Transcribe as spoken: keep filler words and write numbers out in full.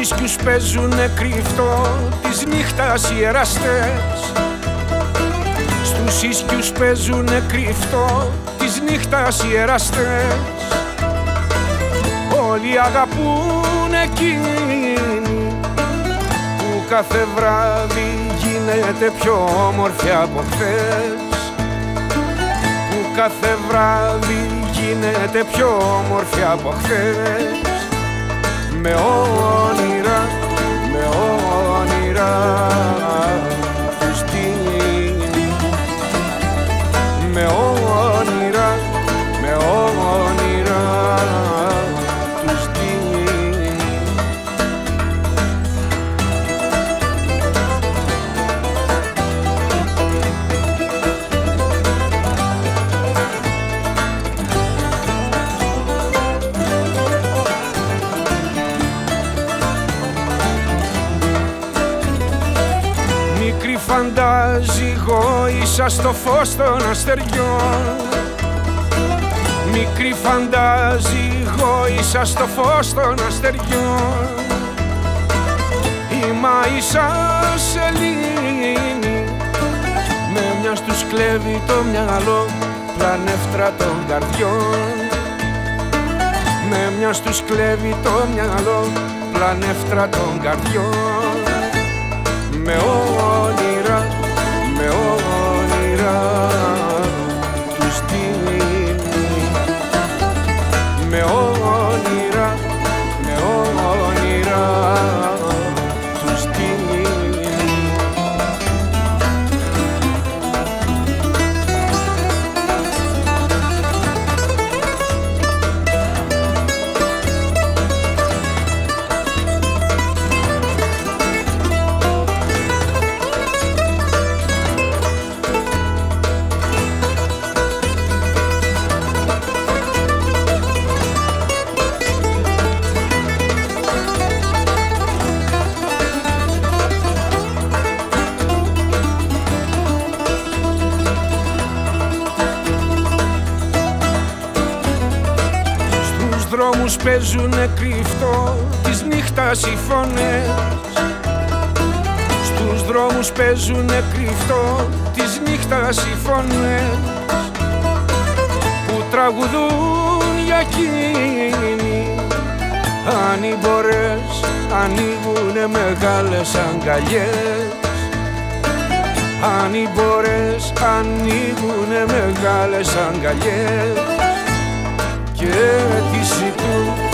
ίσκιους παίζουνε κρυφτό της νύχτας οι εραστές. Στους ίσκιους παίζουνε κρυφτό της νύχτας οι εραστές. Όλοι αγαπούν εκείνη που κάθε βράδυ γίνεται πιο όμορφη από χθες. Που κάθε βράδυ γίνεται πιο όμορφη από χθες. Με όνειρα, με όνειρα τους δίνει. Με όνειρα, με όνειρα τους δίνει. Μικρή φαντάζει γόησα στο φως των αστεριών. Μικρή φαντάζει γόησα στο φως των αστεριών. Η Μάησα σελήνη με μια τους κλέβει το μυαλό, πλανεύτρα των καρδιών. Με μια τους κλέβει το μυαλό, πλανεύτρα των καρδιών. Με όνειρα, με όνειρα τους δίνει. Με όνειρα, με όνειρα τους δίνει. Στους δρόμους παίζουνε κρυφτό της νύχτας οι φωνές. Στους δρόμους παίζουνε κρυφτό της νύχτας οι φωνές που τραγουδούν για εκείνη. Αν οι μπορές ανοίγουνε μεγάλες αγκαλιές. Αν οι μπορές ανοίγουνε μεγάλες αγκαλιές και τη ζητούν